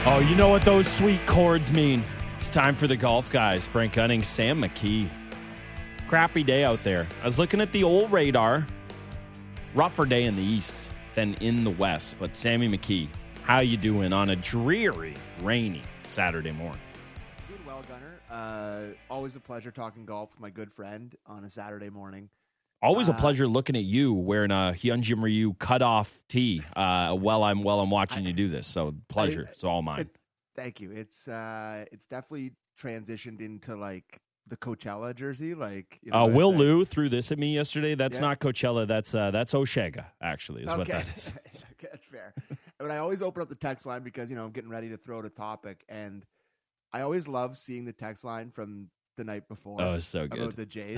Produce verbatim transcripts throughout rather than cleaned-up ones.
Oh, you know what those sweet chords mean. It's time for the golf guys. Brent Gunning, Sam McKee. Crappy day out there. I was looking at the old radar. Rougher day in the east than in the west. But Sammy McKee, how you doing on a dreary, rainy Saturday morning? Doing well, Gunner. Uh, always a pleasure talking golf with my good friend on a Saturday morning. Always uh, a pleasure looking at you wearing a Hyunjin Ryu cutoff tee uh, while I'm while I'm watching I, you do this. So pleasure. I, it's all mine. It, thank you. It's uh, it's definitely transitioned into like the Coachella jersey. Like, you know, uh, Will like, Liu threw this at me yesterday. That's yeah. not Coachella. That's uh, that's Oshega, actually, is okay. what that is. Okay, that's fair. But I always open up the text line because, you know, I'm getting ready to throw out a topic, and I always love seeing the text line from the night before. Oh, it's so good. About the Jays.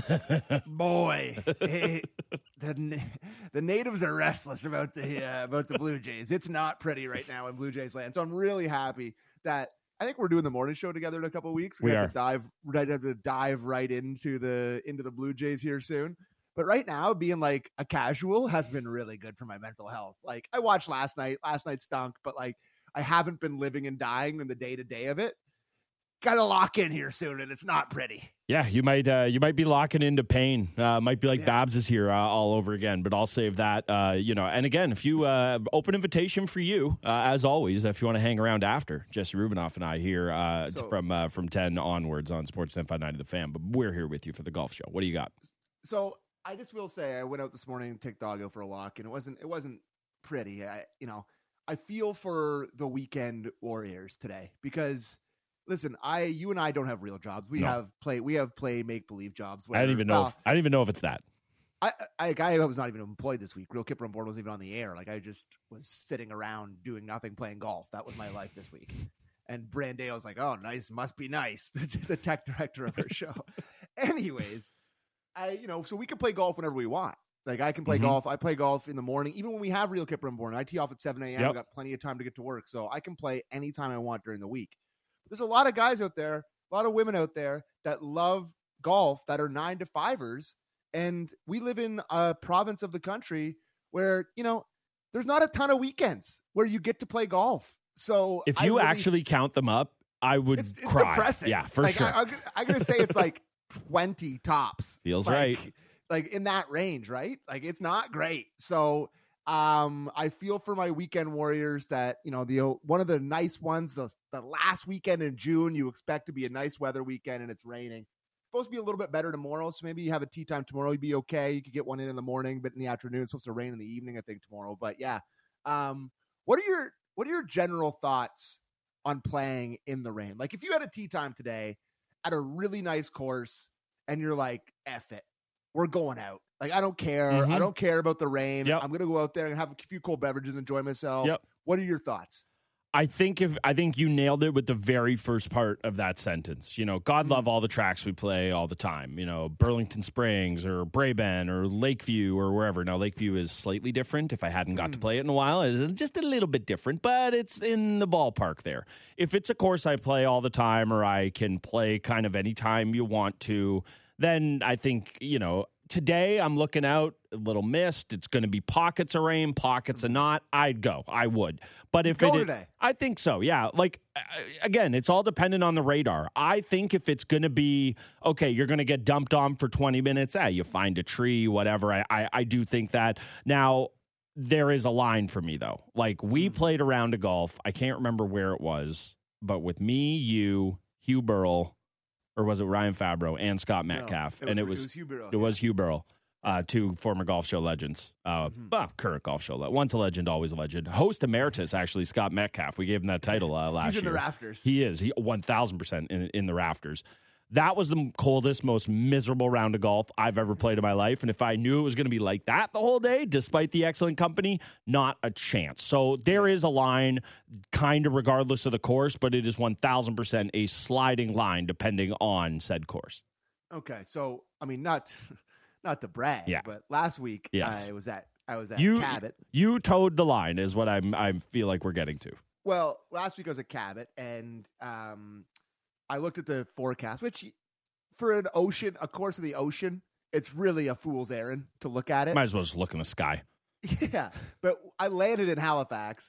Boy, hey, the the natives are restless about the uh, about the Blue Jays. It's not pretty right now in Blue Jays land. So I'm really happy that I think we're doing the morning show together in a couple of weeks. We, we are. have to dive we have to dive right into the into the Blue Jays here soon. But right now, being like a casual has been really good for my mental health. Like, I watched last night. Last night stunk, but like I haven't been living and dying in the day to day of it. Got to lock in here soon, and it's not pretty. Yeah, you might uh, you might be locking into pain. Uh, might be like yeah. Babs is here uh, all over again, but I'll save that. Uh, you know, and again, if you uh, open invitation for you, uh, as always, if you want to hang around after, Jesse Rubinoff and I here uh, so, from uh, from ten onwards on Sports ten five ninety The Fan. But we're here with you for the golf show. What do you got? So I just will say, I went out this morning and took dog out for a walk, and it wasn't it wasn't pretty. I, you know, I feel for the weekend warriors today because. Listen, I, you and I don't have real jobs. We no. have play, we have play make believe jobs. Where, I don't even know. well, if, I don't even know if it's that. I, I, I was not even employed this week. Real Kipper on board wasn't even on the air. Like, I just was sitting around doing nothing, playing golf. That was my life this week. And Brandale was like, "Oh, nice, must be nice." The, the tech director of her show. Anyways, I, you know, so we can play golf whenever we want. Like, I can play mm-hmm. golf. I play golf in the morning, even when we have Real Kipper on board. I tee off at seven a.m. Yep. I've got plenty of time to get to work, so I can play anytime I want during the week. There's a lot of guys out there, a lot of women out there that love golf that are nine to fivers. And we live in a province of the country where, you know, there's not a ton of weekends where you get to play golf. So if you really, actually count them up, I would it's, it's cry. Depressing. Yeah, for like, sure. I, I'm going to say it's like twenty tops. Feels like, right. Like in that range, right? Like it's not great. So Um, I feel for my weekend warriors that, you know, the one of the nice ones, the, the last weekend in June, you expect to be a nice weather weekend and it's raining. It's supposed to be a little bit better tomorrow, so maybe you have a tee time tomorrow, you'd be okay. You could get one in in the morning, but in the afternoon, it's supposed to rain in the evening, I think, tomorrow. But yeah, um, what are your what are your general thoughts on playing in the rain? Like if you had a tee time today at a really nice course and you're like, F it, we're going out. Like, I don't care. Mm-hmm. I don't care about the rain. Yep. I'm going to go out there and have a few cold beverages, enjoy myself. Yep. What are your thoughts? I think if I think you nailed it with the very first part of that sentence. You know, God love all the tracks we play all the time. You know, Burlington Springs or Braeben or Lakeview or wherever. Now, Lakeview is slightly different. If I hadn't got mm. to play it in a while, it's just a little bit different, but it's in the ballpark there. If it's a course I play all the time or I can play kind of any time you want to, then I think, you know, today I'm looking out, a little mist. It's going to be pockets of rain, pockets of not. I'd go. I would. But if go it, today. I think so. Yeah. Like again, it's all dependent on the radar. I think if it's going to be okay, you're going to get dumped on for twenty minutes. Ah, you find a tree, whatever. I, I, I do think that now. There is a line for me though. Like we played a round of golf. I can't remember where it was, but with me, you, Hugh Burrell. Or was it Ryan Fabro and Scott Metcalf? No, it and was, it was, it was Hugh Burrell. It yeah. was Hugh Burrell, uh, two former golf show legends. Uh, mm-hmm. well, current golf show. Once a legend, always a legend. Host emeritus, actually, Scott Metcalf. We gave him that title uh, last year. He's in year. the rafters. He is. He one thousand percent in in the rafters. That was the coldest, most miserable round of golf I've ever played in my life. And if I knew it was going to be like that the whole day, despite the excellent company, not a chance. So there is a line, kind of regardless of the course, but it is one thousand percent a sliding line depending on said course. Okay. So, I mean, not not to brag, yeah. but last week yes. I was at I was at you, Cabot. You towed the line is what I'm, I feel like we're getting to. Well, last week I was at Cabot, and um, I looked at the forecast, which for an ocean, a course of the ocean, it's really a fool's errand to look at it. Might as well just look in the sky. Yeah, but I landed in Halifax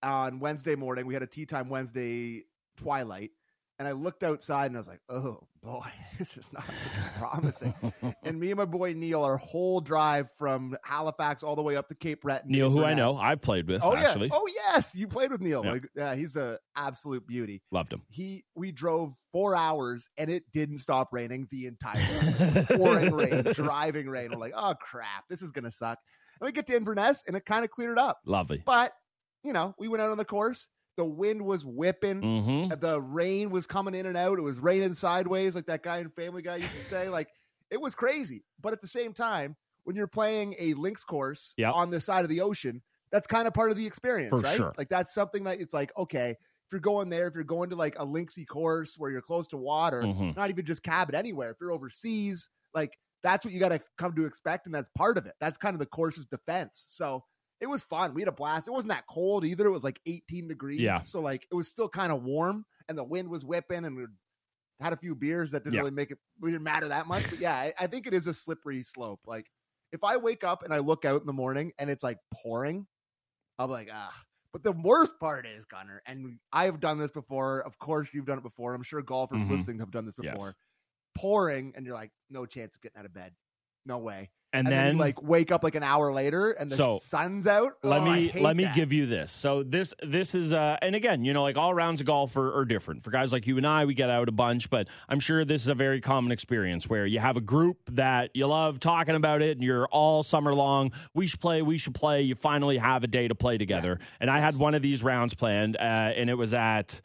on Wednesday morning. We had a tea time Wednesday twilight. And I looked outside and I was like, oh, boy, this is not promising. And me and my boy Neil, our whole drive from Halifax all the way up to Cape Breton. Neil, who I know, I've played with, oh, actually. Yeah. Oh, yes, you played with Neil. Yeah, like, yeah he's an absolute beauty. Loved him. He We drove four hours, and it didn't stop raining the entire time. Pouring rain, driving rain. We're like, oh, crap, this is going to suck. And we get to Inverness, and it kind of cleared up. Lovely. But, you know, we went out on the course. The wind was whipping. Mm-hmm. The rain was coming in and out. It was raining sideways, like that guy in Family Guy used to say. Like, it was crazy. But at the same time, when you're playing a links course yep. on the side of the ocean, that's kind of part of the experience, For right? sure. Like, that's something that it's like, okay, if you're going there, if you're going to like a linksy course where you're close to water, mm-hmm. not even just cabin, anywhere, if you're overseas, like, that's what you got to come to expect. And that's part of it. That's kind of the course's defense. So it was fun. We had a blast. It wasn't that cold either. It was like eighteen degrees. Yeah. So like it was still kind of warm, and the wind was whipping, and we had a few beers that didn't yeah. really make it, we didn't matter that much. But yeah, I, I think it is a slippery slope. Like if I wake up and I look out in the morning and it's like pouring, I'm like, ah. But the worst part is, Gunnar, and I've done this before. Of course, you've done it before. I'm sure golfers mm-hmm. listening have done this before. Yes. Pouring, and you're like, no chance of getting out of bed. No way. And, and then, then you like wake up like an hour later and the so, sun's out. Let oh, me let me that. give you this. So this this is uh and again, you know, like all rounds of golf are, are different. For guys like you and I, we get out a bunch, but I'm sure this is a very common experience where you have a group that you love talking about it and you're all summer long. We should play, we should play. You finally have a day to play together. Yeah. And I had one of these rounds planned, uh, and it was at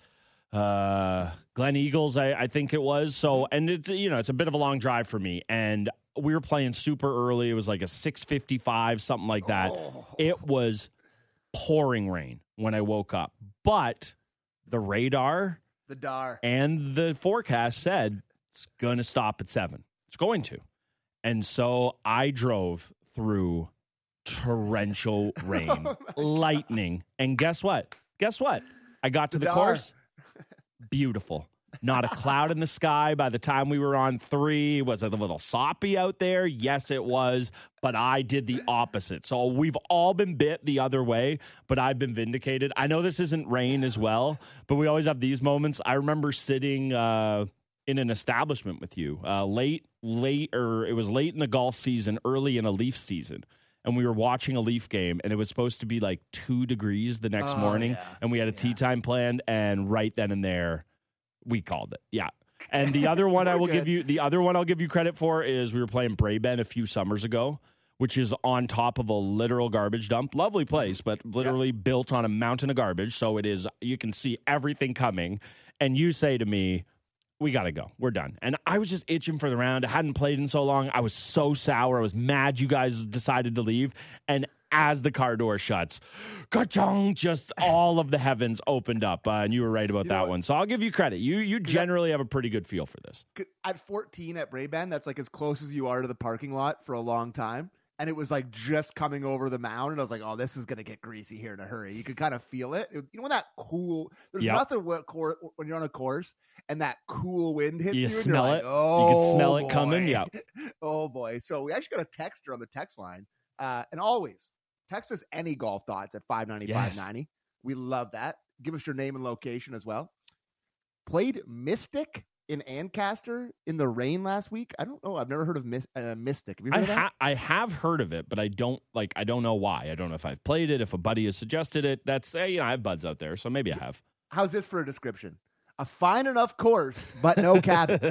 uh Glen Eagles, I, I think it was. So and it's you know, it's a bit of a long drive for me. And we were playing super early. It was like a six fifty-five, something like that. Oh. It was pouring rain when I woke up. But the radar, the D A R, and the forecast said it's going to stop at seven. It's going to. And so I drove through torrential rain, oh lightning. And guess what? Guess what? I got to the, the course. Beautiful. Not a cloud in the sky. By the time we were on three, was it a little soppy out there? Yes, it was. But I did the opposite. So we've all been bit the other way, but I've been vindicated. I know this isn't rain as well, but we always have these moments. I remember sitting uh, in an establishment with you uh, late, late, or it was late in the golf season, early in a Leaf season. And we were watching a Leaf game, and it was supposed to be like two degrees the next oh, morning. Yeah. And we had a yeah. tee time planned, and right then and there, we called it. Yeah. And the other one I will good. give you, the other one I'll give you credit for is we were playing Brayben a few summers ago, which is on top of a literal garbage dump. Lovely place, but literally yeah. built on a mountain of garbage. So it is, you can see everything coming. And you say to me, we got to go. We're done. And I was just itching for the round. I hadn't played in so long. I was so sour. I was mad you guys decided to leave. And as the car door shuts, ka-chong, just all of the heavens opened up. Uh, and you were right about you that one. So I'll give you credit. You you generally have a pretty good feel for this. At fourteen at Brayben, that's like as close as you are to the parking lot for a long time. And it was like just coming over the mound. And I was like, oh, this is going to get greasy here in a hurry. You could kind of feel it. You know, when that cool, there's yep. nothing when you're on a course and that cool wind hits you. You and smell you're it. Like, oh, you can smell boy. it coming. Yeah. Oh, boy. So we actually got a texter on the text line. Uh, and always text us any golf thoughts at five ninety, five ninety. We love that. Give us your name and location as well. Played Mystic in Ancaster in the rain last week. I don't know. I've never heard of Mis- uh, Mystic. Have you heard I, of that? Ha- I have heard of it, but I don't like. I don't know why. I don't know if I've played it. If a buddy has suggested it, that's uh, you know I have buds out there, so maybe I have. How's this for a description? A fine enough course, but no cabin.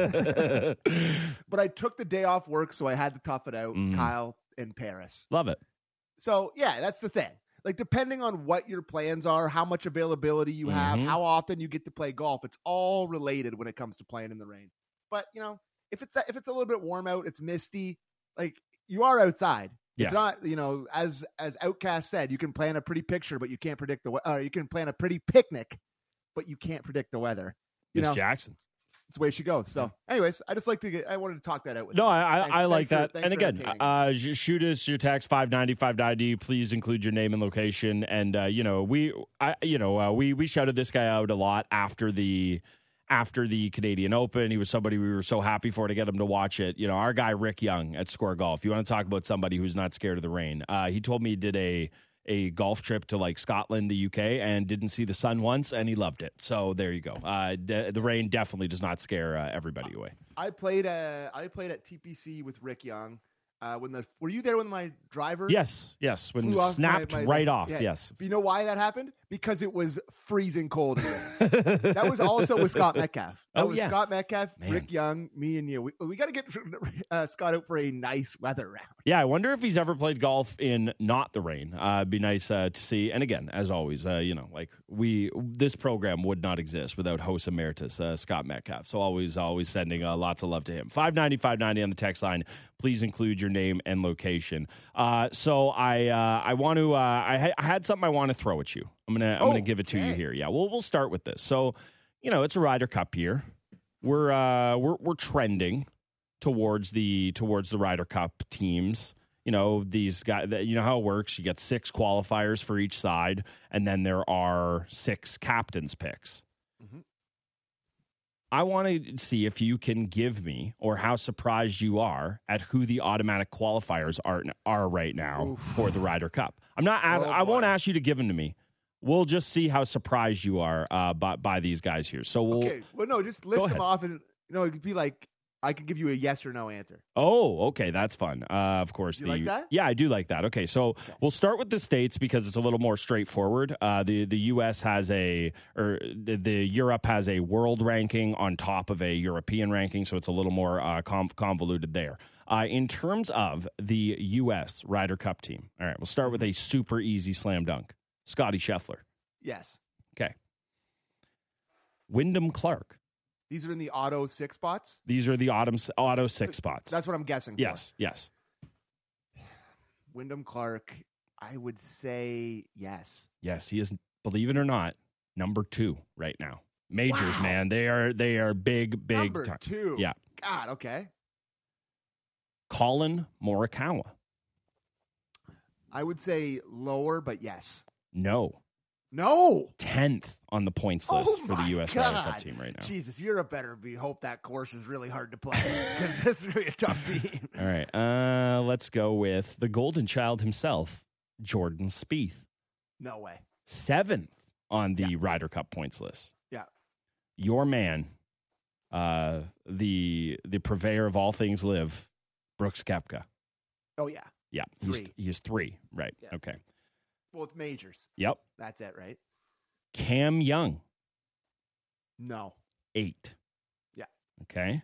But I took the day off work, so I had to tough it out. Mm. Kyle in Paris. Love it. So yeah, that's the thing. Like, depending on what your plans are, how much availability you have, mm-hmm. how often you get to play golf, it's all related when it comes to playing in the rain. But, you know, if it's if it's a little bit warm out, it's misty, like, you are outside. Yes. It's not, you know, as as Outcast said, you can plan a pretty picture, but you can't predict the uh, you can plan a pretty picnic, but you can't predict the weather. You Miss know, Jackson. It's the way she goes. So, anyways, I just like to get, I wanted to talk that out with no, you. No, I, thanks, I like thanks that. For, and again, uh, shoot us your text five ninety, five ninety. Please include your name and location. And, uh, you know, we, I, you know, uh, we, we shouted this guy out a lot after the, after the Canadian Open. He was somebody we were so happy for to get him to watch it. You know, our guy, Rick Young at Score Golf. You want to talk about somebody who's not scared of the rain. Uh, he told me he did a, a golf trip to like Scotland, the U K, and didn't see the sun once, and he loved it. So there you go. Uh, d- the rain definitely does not scare uh, everybody away. I played. Uh, I played at T P C with Rick Young. Uh, when the were you there when my driver? Yes, yes. When flew it off snapped my- my- right off. yeah. Yes. But you know why that happened? Because it was freezing cold. That was also with Scott Metcalf. That Oh, was yeah. Scott Metcalf, Man. Rick Young, me, and you. We, we got to get uh, Scott out for a nice weather round. Yeah, I wonder if he's ever played golf in not the rain. Uh, it'd be nice uh, to see. And again, as always, uh, you know, like we, this program would not exist without host emeritus uh, Scott Metcalf. So always, always sending uh, lots of love to him. five ninety, five ninety on the text line. Please include your name and location. Uh, so I, uh, I want to, uh, I, ha- I had something I want to throw at you. I'm gonna, I'm Oh, gonna give it to you okay. here. Yeah, we'll, we'll start with this. So, you know, it's a Ryder Cup year. We're, uh, we're, we're trending towards the towards the Ryder Cup teams. You know, these guys, you know how it works. You get six qualifiers for each side, and then there are six captains' picks. Mhm. I want to see if you can give me or how surprised you are at who the automatic qualifiers are are right now Oof. for the Ryder Cup. I'm not. I, Oh, I won't boy. ask you to give them to me. We'll just see how surprised you are uh, by by these guys here. So we'll. Okay. Well, no, just list ahead. them off, and you know, it could be like I could give you a yes or no answer. Oh, okay, that's fun. Uh, of course, You the like that? yeah, I do like that. Okay, so we'll start with the states because it's a little more straightforward. Uh, the the U S has a or the, the Europe has a world ranking on top of a European ranking, so it's a little more uh, conv- convoluted there. Uh, in terms of the U S Ryder Cup team, all right, we'll start with a super easy slam dunk. Scotty Scheffler, Yes. okay. Wyndham Clark. These are in the auto six spots. These are the autumn auto six spots. That's what I'm guessing. for. yes, yes. Wyndham Clark. I would say yes. Yes, he is, believe it or not, number two right now. Majors, Wow. man. They are they are big, big Number time. two. Yeah. God. Okay. Colin Morikawa. I would say lower, but yes. No. No. tenth on the points Oh list for the my U S Ryder Cup God. team right now. Jesus, Europe better be hope that course is really hard to play because this is gonna be a tough team. All right. Uh, let's go with the golden child himself, Jordan Spieth. No way. Seventh on the Ryder Cup points list. Yeah. Your man, uh, the the purveyor of all things live, Brooks Koepka. Oh yeah. Yeah, he's Three. he's three. Right. Yeah. Okay. Well, it's majors. Yep. That's it, right? Cam Young, No. eight. Yeah. Okay.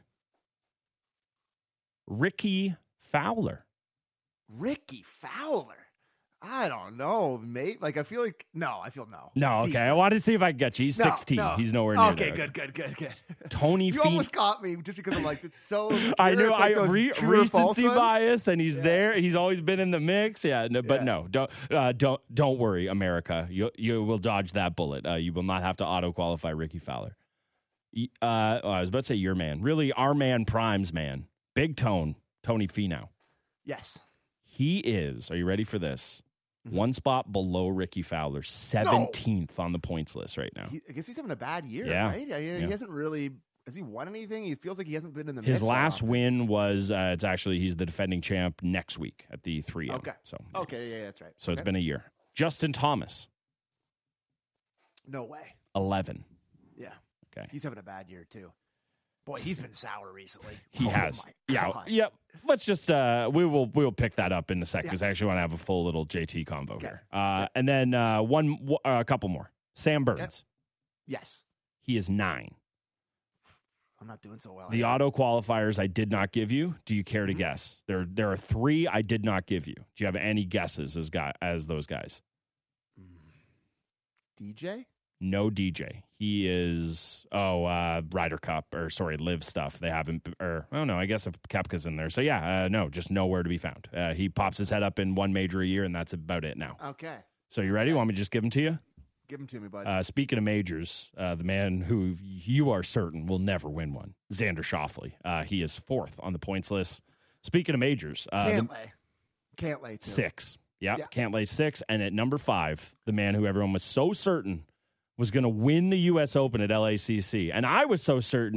Ricky Fowler. Ricky Fowler. I don't know, mate. Like I feel like no. I feel no. No, okay. Deep. I wanted to see if I could get you. He's No, sixteen. no. He's nowhere near Okay, there. good, good, good, good. Tony You Fee. almost caught me just because I'm like it's so. I obscure. know. It's like I those re- true or false recency ones. bias, and he's Yeah. there. He's always been in the mix. Yeah, no, but Yeah. no, don't uh, don't don't worry, America. You you will dodge that bullet. Uh, you will not have to auto qualify Ricky Fowler. Y- Uh, oh, I was about to say your man. Really, our man, Prime's man, Big Tone, Tony Finau. Yes. He is. Are you ready for this? Mhm. One spot below Ricky Fowler, seventeenth on the points list right now. He, I guess he's having a bad year, Yeah. right? I mean, Yeah. He hasn't really. Has he won anything? He feels like he hasn't been in the. His mix that last often. win was uh, it's actually he's the defending champ next week at the three M. Okay. So Okay, yeah, that's right. So it's Okay. been a year. Justin Thomas, no way. eleven. Yeah. Okay. He's having a bad year too. Boy, he's been sour recently. He Oh, has. my Yeah. God. Yep. Let's just uh we will we will pick that up in a second because I actually want to have a full little J T convo Okay. here. Uh and then uh one uh, a couple more. Sam Burns. Yes. He is nine. I'm not doing so well. The here. auto qualifiers I did not give you. Do you care to Mhm. guess? There there are three I did not give you. Do you have any guesses as guy as those guys? D J? No D J. He is oh uh Ryder Cup or sorry Live stuff. They haven't or oh no I guess if Koepka's in there. So yeah uh, no just nowhere to be found. Uh, he pops his head up in one major a year and that's about it now. Okay. So you ready? Want me to just give them to you? Give him to me, bud. Uh, speaking of majors, uh, the man who you are certain will never win one, Xander Schauffele. Uh, he is fourth on the points list. Speaking of majors, uh, Can't the- lay. Can't lay. Too. six. Yep, Yeah. can't lay six. And at number five, the man who everyone was so certain was going to win the U S Open at L A C C. And I was so certain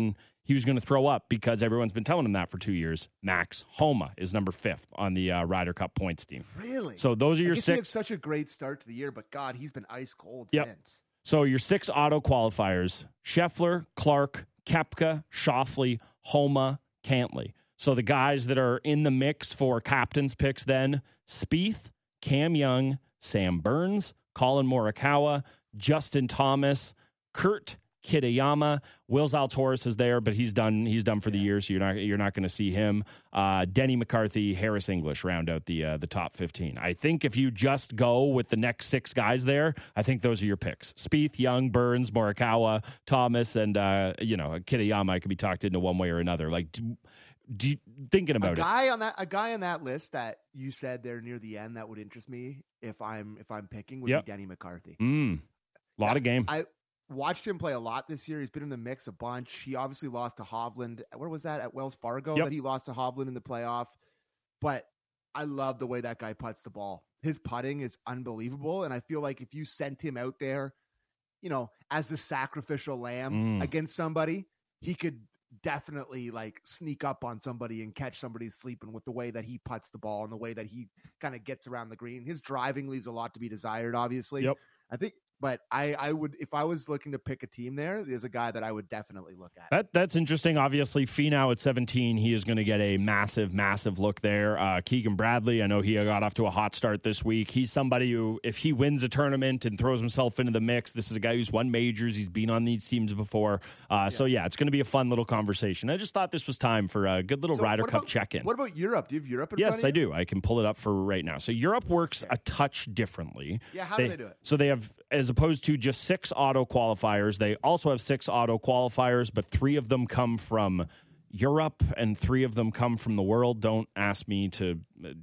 he was going to throw up because everyone's been telling him that for two years. Max Homa is number fifth on the uh, Ryder Cup points team. Really? So those are your I guess six. He had such a great start to the year, but God, he's been ice cold Yep. since. So your six auto qualifiers: Scheffler, Clark, Koepka, Schauffele, Homa, Cantlay. So the guys that are in the mix for captain's picks then: Spieth, Cam Young, Sam Burns, Colin Morikawa, Justin Thomas, Kurt Kitayama. Will Zalatoris is there, but he's done. He's done for the year, so you're not you're not going to see him. Uh, Denny McCarthy, Harris English round out the uh, the top fifteen. I think if you just go with the next six guys there, I think those are your picks: Spieth, Young, Burns, Morikawa, Thomas, and uh, you know Kitayama. I could be talked into one way or another. Like, do, do you, thinking about a it, guy on that a guy on that list that you said there near the end that would interest me if I'm if I'm picking would Yep. be Denny McCarthy. Mm, lot of game. I watched him play a lot this year. He's been in the mix a bunch. He obviously lost to Hovland. Where was that? At Wells Fargo? Yep. That he lost to Hovland in the playoff. But I love the way that guy putts the ball. His putting is unbelievable. And I feel like if you sent him out there, you know, as the sacrificial lamb Mm. against somebody, he could definitely like sneak up on somebody and catch somebody sleeping with the way that he putts the ball and the way that he kind of gets around the green. His driving leaves a lot to be desired, obviously. Yep. I think, but I, I would, if I was looking to pick a team there, there's a guy that I would definitely look at. That that's interesting. Obviously, Finau at seventeen, he is going to get a massive, massive look there. Uh, Keegan Bradley, I know he got off to a hot start this week. He's somebody who, if he wins a tournament and throws himself into the mix, this is a guy who's won majors. He's been on these teams before. Uh, yeah. So, yeah, it's going to be a fun little conversation. I just thought this was time for a good little So Ryder what Cup about- check-in. What about Europe? Do you have Europe in Yes, front of I you? do. I can pull it up for right now. So Europe works a touch differently. Yeah, how do they do it? So they have, as opposed to just six auto qualifiers, they also have six auto qualifiers, but three of them come from Europe and three of them come from the world. Don't ask me to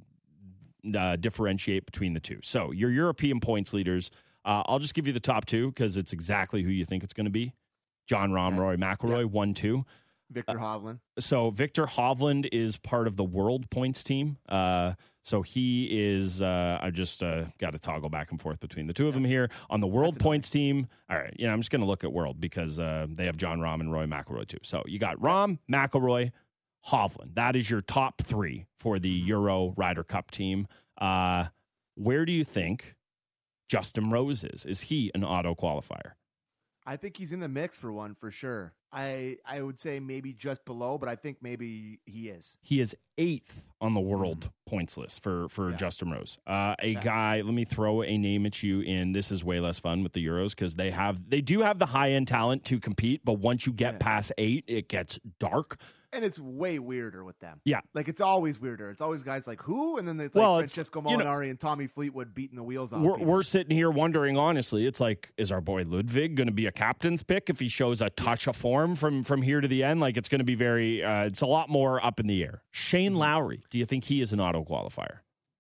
uh, differentiate between the two. So your European points leaders, uh, I'll just give you the top two because it's exactly who you think it's going to be. John Rahm, Rory McIlroy, Yeah. one, two. Victor Hovland. So Victor Hovland is part of the world points team. Uh, so he is, uh, I just uh, got to toggle back and forth between the two of them here. On the world That's points team, all right, you know, I'm just going to look at world because uh, they have John Rahm and Roy McIlroy too. So you got Rahm, McIlroy, Hovland. That is your top three for the Euro Ryder Cup team. Uh, where do you think Justin Rose is? Is he an auto qualifier? I think he's in the mix for one for sure. I I would say maybe just below, but I think maybe he is. He is eighth on the world mm. points list for, for Yeah. Justin Rose. Uh, a Yeah. guy, let me throw a name at you in. This is way less fun with the Euros because they have they do have the high end talent to compete, but once you get Yeah. past eight, it gets dark. And it's way weirder with them. Yeah. Like it's always weirder. It's always guys like who? And then it's like Well, it's- Francesco you know- Molinari and Tommy Fleetwood beating the wheels off. We're, people. we're sitting here wondering, honestly, it's like, is our boy Ludwig going to be a captain's pick if he shows a touch of form from, from here to the end? Like, it's going to be very, uh, it's a lot more up in the air. Shane Mm-hmm. Lowry, do you think he is an auto qualifier?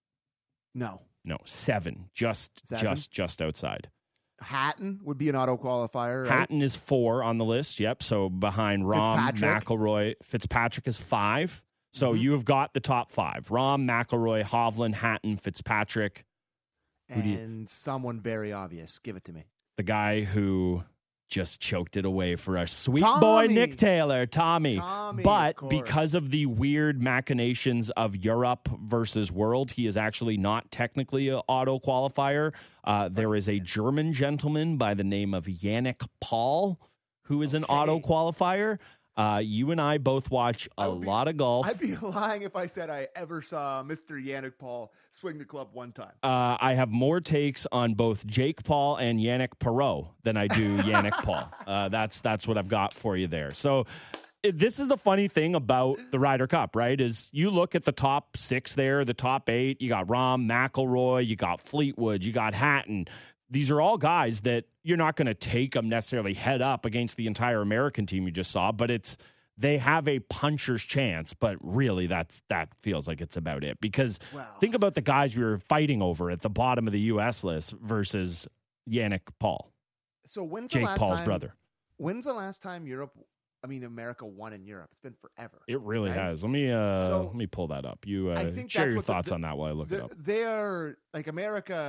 No. No, seven, just, Seven? just, just outside. Hatton would be an auto qualifier. Right? Hatton is four on the list. Yep. So behind Rahm, Fitzpatrick. McIlroy, Fitzpatrick is five. So Mhm. you have got the top five: Rahm, McIlroy, Hovland, Hatton, Fitzpatrick. Who do you- And someone very obvious. Give it to me. The guy who just choked it away for our sweet Tommy. boy Nick Taylor, Tommy. Tommy, But of course. because of the weird machinations of Europe versus world, he is actually not technically an auto qualifier. Uh, there is a German gentleman by the name of Yannick Paul who is an Okay. auto qualifier. Uh, you and I both watch a I would be- lot of golf. I'd be lying if I said I ever saw Mister Yannick Paul swing the club one time. Uh, I have more takes on both Jake Paul and Yannick Perot than I do Yannick Paul. Uh, that's that's what I've got for you there. So it, this is the funny thing about the Ryder Cup, right? Is you look at the top six there, the top eight. You got Rahm, McIlroy, you got Fleetwood, you got Hatton. These are all guys that you're not going to take them necessarily head up against the entire American team you just saw, but it's they have a puncher's chance. But really, that's that feels like it's about it because Wow. think about the guys we were fighting over at the bottom of the U S list versus Yannick Paul, So when's the Jake last Paul's time, brother. When's the last time Europe? I mean, America won in Europe. It's been forever. It really Right? has. Let me uh, So, let me pull that up. You I uh, think share that's your what the- thoughts the- on that while I look it The- up. They are like America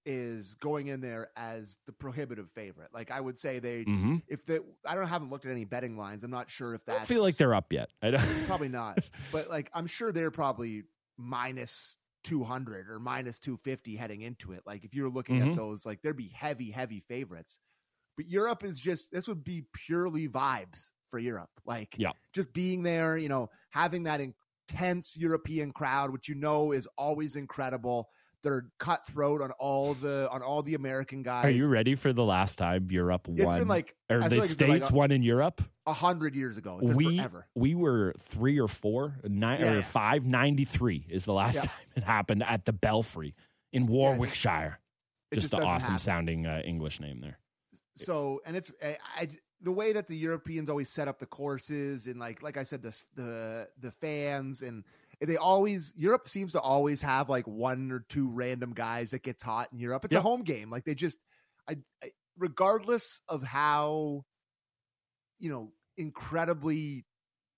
is going in there as the prohibitive favorite. Like I would say they, Mm-hmm. if they, I don't haven't looked at any betting lines. I'm not sure if I that's don't feel like they're up yet. I don't. probably not, but like I'm sure they're probably minus two hundred or minus two fifty heading into it. Like if you're looking Mhm. at those, like there'd be heavy, heavy favorites. But Europe is just, this would be purely vibes for Europe. Like Yeah. just being there, you know, having that intense European crowd, which you know is always incredible. They're cutthroat on all the on all the American guys. Are you ready for the last time Europe It's won? been like or I the feel like it's been States like a- won in Europe? a hundred years ago. It's been We forever. we were three or four, nine Yeah, or yeah. five ninety three is the last Yeah. time it happened at the Belfry in Warwickshire. It just just the doesn't awesome happen. sounding uh, English name there. So, and it's I, I the way that the Europeans always set up the courses, and like like I said, the the the fans, and they always Europe seems to always have like one or two random guys that gets hot in Europe. It's Yep. a home game. Like they just, I, I regardless of how, you know, incredibly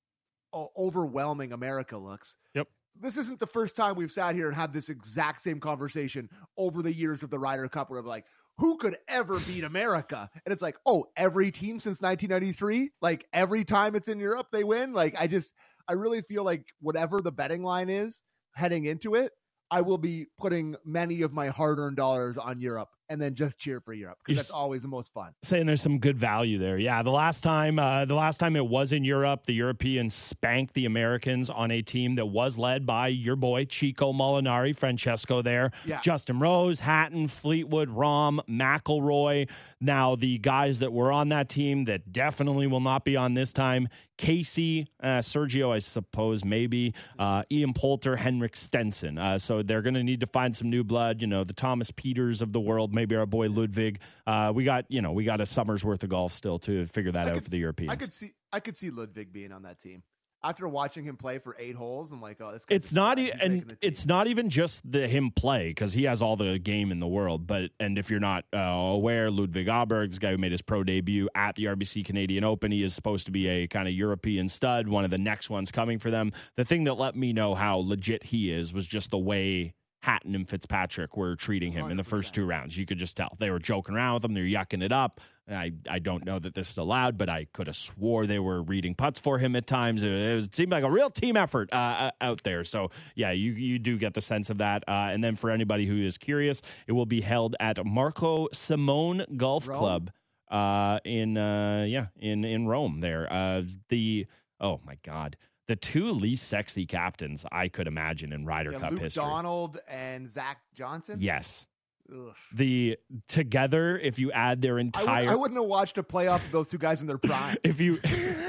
o- overwhelming America looks. Yep. This isn't the first time we've sat here and had this exact same conversation over the years of the Ryder Cup, where we're like, who could ever beat America? And it's like, oh, every team since nineteen ninety-three, like every time it's in Europe, they win. Like I just, I really feel like whatever the betting line is heading into it, I will be putting many of my hard-earned dollars on Europe and then just cheer for Europe because You that's s- always the most fun. Saying there's some good value there. Yeah, the last time uh, the last time it was in Europe, the Europeans spanked the Americans on a team that was led by your boy Chico Molinari, Francesco there, Yeah. Justin Rose, Hatton, Fleetwood, Rahm, McIlroy. Now the guys that were on that team that definitely will not be on this time: Casey, uh, Sergio, I suppose, maybe uh, Ian Poulter, Henrik Stenson. Uh, so they're going to need to find some new blood. You know, the Thomas Peters of the world, maybe our boy Ludwig. Uh, we got, you know, we got a summer's worth of golf still to figure that I out could for the see- Europeans. I could see, I could see Ludwig being on that team. After watching him play for eight holes, I'm like, oh, this guy's It's a not, stud. e- He's making and the team. it's not even just the him play because he has all the game in the world. But and if you're not uh, aware, Ludwig Aberg, this guy who made his pro debut at the R B C Canadian Open, he is supposed to be a kind of European stud, one of the next ones coming for them. The thing that let me know how legit he is was just the way Hatton and Fitzpatrick were treating him in the first two rounds. You could just tell they were joking around with him. They're yucking it up. I, I don't know that this is allowed, but I could have swore they were reading putts for him at times. It, was, it seemed like a real team effort uh, out there. So, yeah, you you do get the sense of that. Uh, and then for anybody who is curious, it will be held at Marco Simone Golf Rome? Club uh, in uh, yeah in in Rome. There, uh, the oh my God. The two least sexy captains I could imagine in Ryder Yeah, Cup Luke history. Donald and Zach Johnson. Yes. Ugh. The together, if you add their I, would, entire I wouldn't have watched a playoff of those two guys in their prime. if you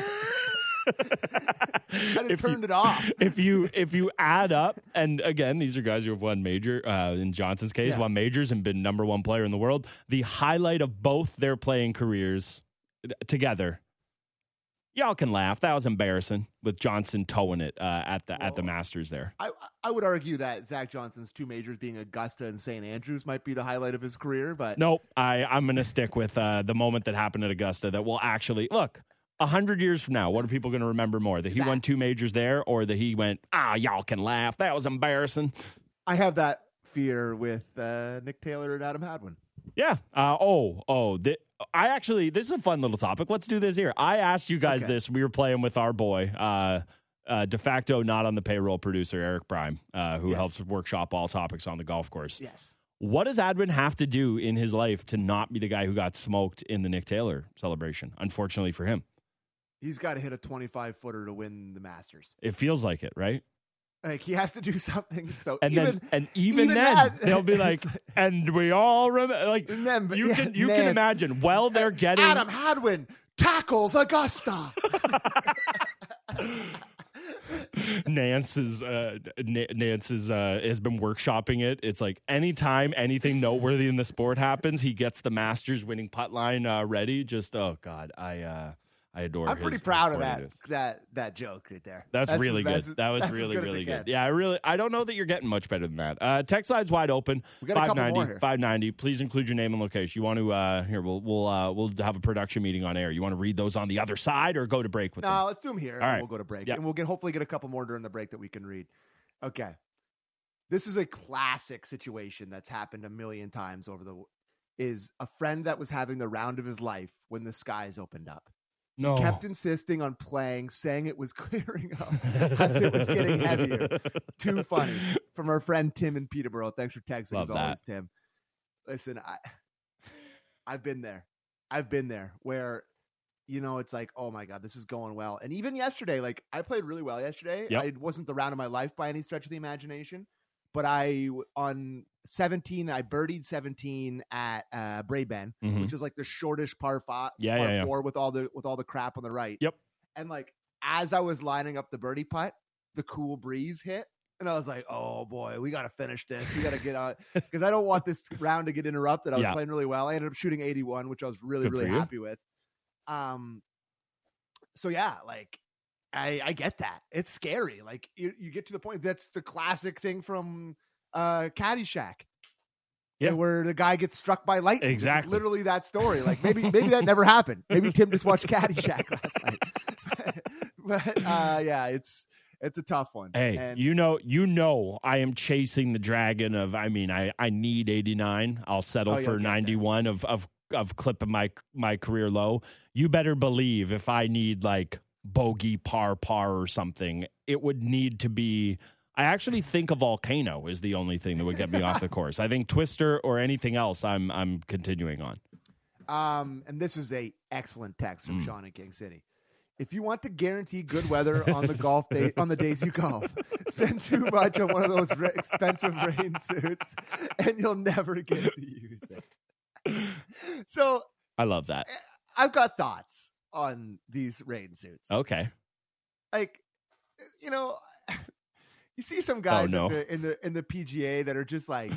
I'd have if you- turned it off. if you if you add up, and again, these are guys who have won major. Uh, in Johnson's case, Yeah. won majors and been number one player in the world. The highlight of both their playing careers uh, together. Y'all can laugh. That was embarrassing with Johnson towing it uh, at the at the Well, Masters there. I I would argue that Zach Johnson's two majors being Augusta and Saint Andrews might be the highlight of his career, but Nope. I, I'm going to stick with uh, the moment that happened at Augusta that will actually look. A hundred years from now, what are people going to remember more? That he That. won two majors there, or that he went, ah, y'all can laugh. That was embarrassing. I have that fear with uh, Nick Taylor and Adam Hadwin. Yeah. Uh, oh, oh. The, I actually, this is a fun little topic. Let's do this here. I asked you guys Okay. this. We were playing with our boy, uh, uh, de facto not on the payroll producer, Eric Prime, uh, who Yes. helps workshop all topics on the golf course. Yes. What does Adwin have to do in his life to not be the guy who got smoked in the Nick Taylor celebration? Unfortunately for him. He's got to hit a twenty-five footer to win the Masters. It feels like it, right? Like he has to do something. So And even then, and even, even then, that- they'll be like, it's like- and we all remember, like, and then, you yeah, can you can Nance, imagine. While they're getting Adam Hadwin tackles Augusta. Nance's uh, N- Nance's uh, has been workshopping it. It's like anytime anything noteworthy in the sport happens, he gets the Masters winning putt line uh, ready. Just oh god, I uh, I adore. I'm pretty his- proud his of that sportiness. that that joke right there. That's, really that's- good. That was that's as really, good as it really good. gets. Yeah, I really, I don't know that you're getting much better than that. Uh, text line's wide open. We got a couple more here. five ninety. Please include your name and location. You want to, uh, here, we'll, we'll, uh, we'll have a production meeting on air. You want to read those on the other side or go to break with No, them? let's do them here. All and right. We'll go to break. Yeah. And we'll get hopefully get a couple more during the break that we can read. Okay. this is a classic situation that's happened a million times over the is a friend that was having the round of his life when the skies opened up. No. He kept insisting on playing, saying it was clearing up as it was getting heavier. Too funny. From our friend Tim in Peterborough. Thanks for texting Love as always, that. Tim. Listen, I, I've been there. I've been there where, you know, it's like, oh my God, this is going well. And even yesterday, like I played really well yesterday. Yep. It wasn't the round of my life by any stretch of the imagination, but I, on seventeen, I birdied seventeen at uh, Brayben, Mhm. which is like the shortest par five, Yeah, par yeah, yeah. four with all the, with all the crap on the right. Yep. And like, as I was lining up the birdie putt, the cool breeze hit. And I was like, oh boy, we got to finish this. We got to get on because I don't want this round to get interrupted. I was Yeah. playing really well. I ended up shooting eighty-one, which I was really, Good for really you. happy with. Um, so yeah, like I, I get that. It's scary. Like you, you get to the point that's the classic thing from uh, Caddyshack. Yeah. Where the guy gets struck by lightning. This is Exactly. literally that story. Like maybe, maybe that never happened. Maybe Tim just watched Caddyshack last night. but uh, yeah, it's, It's a tough one. Hey, and you know, you know, I am chasing the dragon of. I mean, I, I need eighty-nine. I'll settle Oh, you'll for get there. ninety-one of of of clipping my my career low. You better believe if I need like bogey par par or something, it would need to be. I actually think a volcano is the only thing that would get me off the course. I think Twister or anything else, I'm I'm continuing on. Um, and this is a excellent text from Mm. Sean in King City. If you want to guarantee good weather on the golf day on the days you golf, spend too much on one of those re- expensive rain suits, and you'll never get to use it. So I love that. I've got thoughts on these rain suits. Okay. Like, you know, you see some guys Oh, no. in, the, in the in the P G A that are just like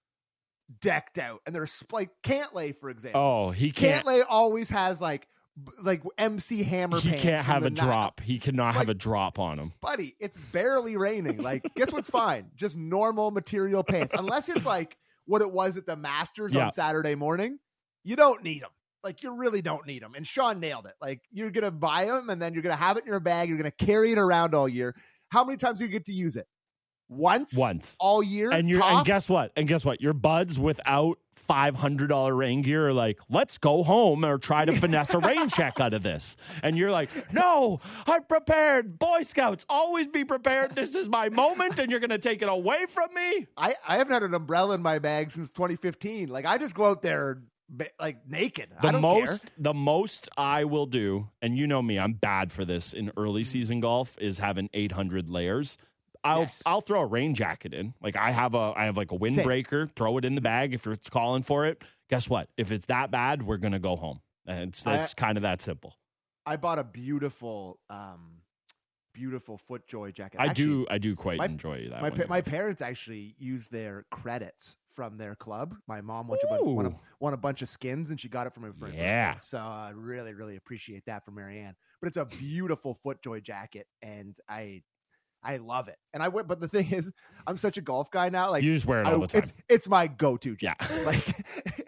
decked out, and they're sp- like Cantlay, for example. Oh, he can't. Cantlay always has like b- like M C Hammer. He pants can't from have the a night. drop. He cannot have Like- a drop on him. Buddy, it's barely raining. Like, guess what's fine? Just normal material pants. Unless it's like what it was at the Masters Yeah. on Saturday morning, you don't need them. Like, you really don't need them. And Sean nailed it. Like, you're going to buy them, and then you're going to have it in your bag. You're going to carry it around all year. How many times do you get to use it? Once? Once. All year? And you and Tops? guess what? And guess what? Your buds without five hundred dollars rain gear are like, let's go home or try to finesse a rain check out of this. And you're like, no, I'm prepared. Boy Scouts, always be prepared. This is my moment, and you're going to take it away from me. I, I haven't had an umbrella in my bag since twenty fifteen. Like, I just go out there ba- like naked. I The don't most, care. the most I will do, and you know me, I'm bad for this in early season golf, is having eight hundred layers. I'll Yes. I'll throw a rain jacket in. Like I have a I have like a windbreaker. Throw it in the bag if it's calling for it. Guess what? If it's that bad, we're gonna go home. And it's I- it's kind of that simple. I bought a beautiful, um, beautiful FootJoy jacket. I Actually, do I do quite my- enjoy that My one. pa- my parents actually use their credits from their club. My mom won a, bunch, won, a, Ooh. won a bunch of skins, and she got it from her friend. Yeah. So I really, really appreciate that from Marianne. But it's a beautiful FootJoy jacket, and I, I love it. And I went, but the thing is, I'm such a golf guy now. Like you just wear it I, all the time. it's it's my go-to Yeah. jacket. Like